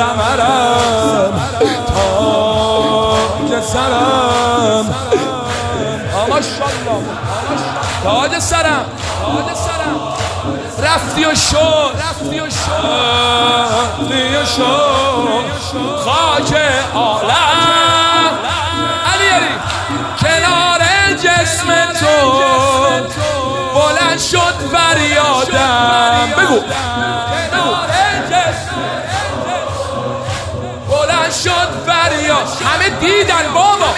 سمرم تاج سرم ماشاءالله تاج سرم رفتی و شد خاک عالم علی کنار جسم تو بلند شد فریادم بگو کنار جسم بلند شد فریاد همه دیدن بابا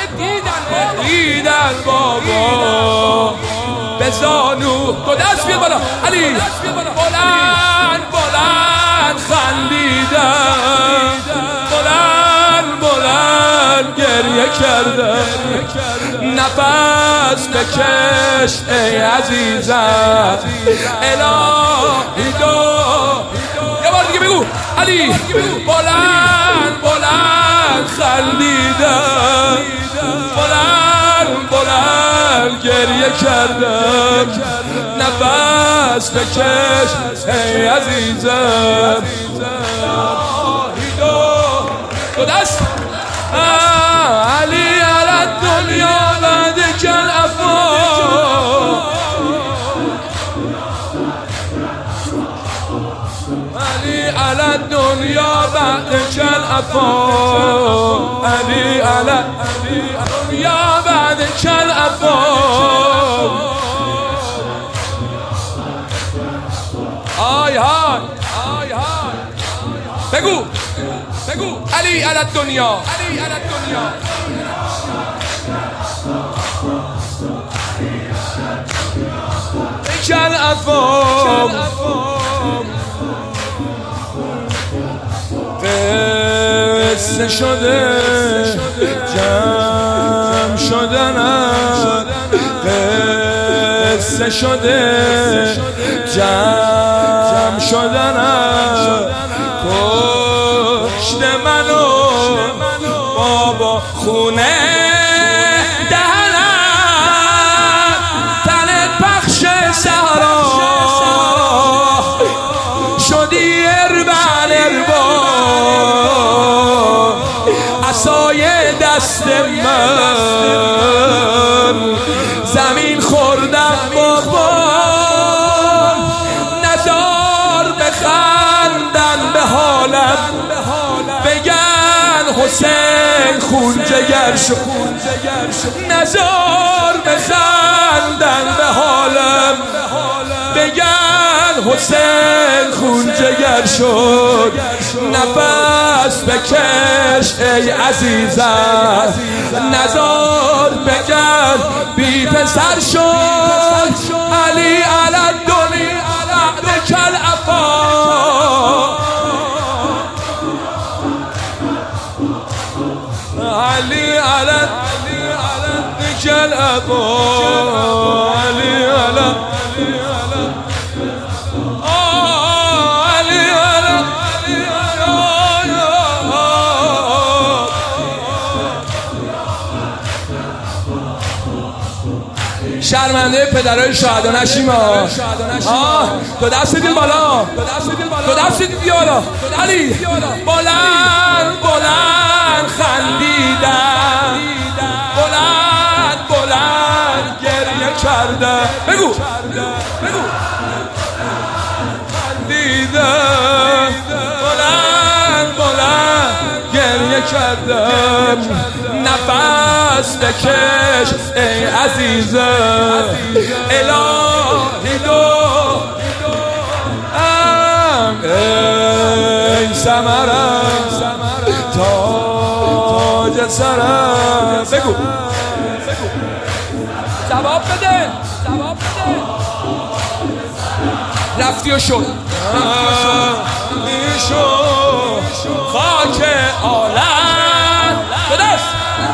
به زانو دو دست بیاد بالا علی بلند خندیدم بلند گریه کردم نفس بکش ای عزیزم الهی یه بار دیگه بگو علی بلند خندیدم بلند گریه کردم نفس بکش ای عزیزم دو دست علی علی دنیا بعد کل افا علی علی دنیا بعد کل افا علی علی دنیا بعد کل افا آی بگو علی علی دنیا کل افا قصه شده جمع شدنم قصه شده جمع شدنم کشت منو بابا خونه دهنم تنت پخش سهرا شدی اربن عصای دست من زمین خوردم بابا نزار بخندن به حالم بگن حسین خون جگر شد نزار بخندن به حالم بگن حسین خون جگر شد نفس بکش ای عزیزم نزار بگن بی پسر شد علی علی دنیا کل افا علی علی کل افا علی علی شرمنده پدرای شهدا نشیم دو دست دید بالا دو دست دید بالا علی بلند خندیدم بلند گریه کردم بگو خندیدم بلند گریه کردم نفس بکش ای عزیزم الهی ای سمرم تاج سرم بگو جواب بده رفتی و شد خاک عالم بدست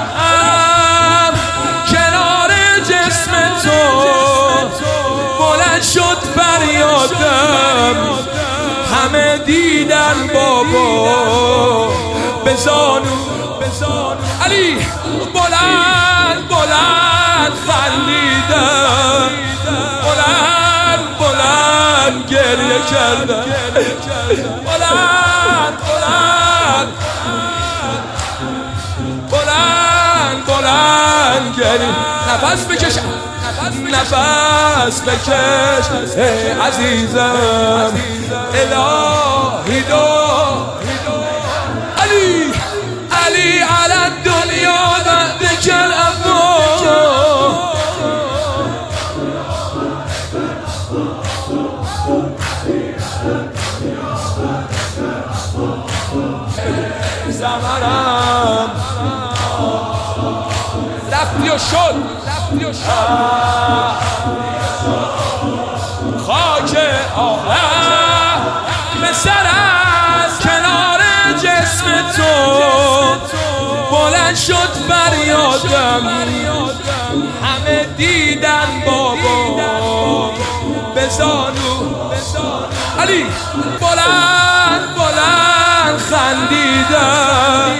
کنار جسم تو بلند شد فریادم همه دیدن بابا به زانو علی بلند خندیدم بلند گریه کردم بلند گریه نفس بکش نفس بکش ای عزیزم الهی دو علی علی علی الدنیا بعدك الأفواه زمرم رفتی و شد خاک آهن به سر از کنار جسم تو بلند شد فریادم همه دیدن بابا به زانو علی بلند بلند خندیدم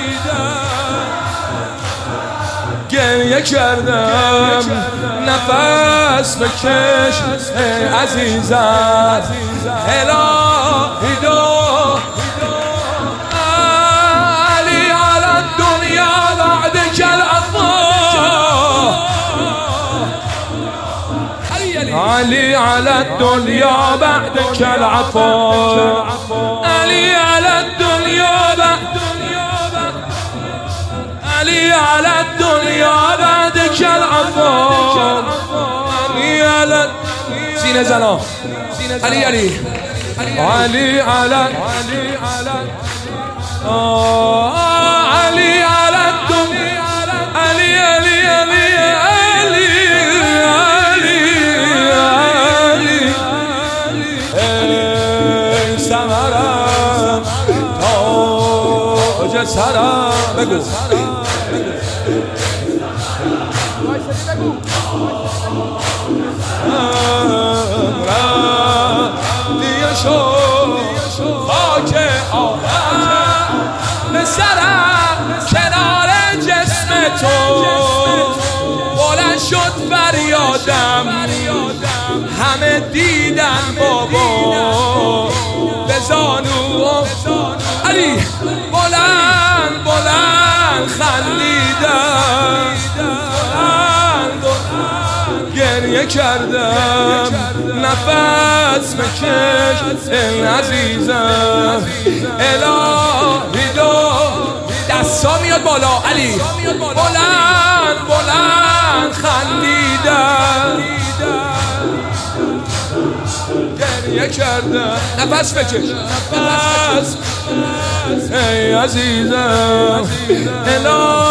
گریه کردم نفس بکش ای عزیزم الهی دو علی علی الدنیا بعدك الأفواه علی علی الدنیا بعدك العفو علی علی الدنیا علی علی الدنیا بعدك العفو علی علی سینه زنا علی علی علی علی علی علی علی الدنیا علی علی علی علی سمرم تاج سرم بگو دیگه شد خاک آهن به سرم کنار جسم تو بلند شد فریادم همه دیدن بابا به زانو علی بلند بلند خندیدم گریه کردم نفس بکش ای عزیزم الهی دو دستا میاد بالا علی بلند بلند خندیدم گریه کردم نفس بکش نفس ای عزیزم الهی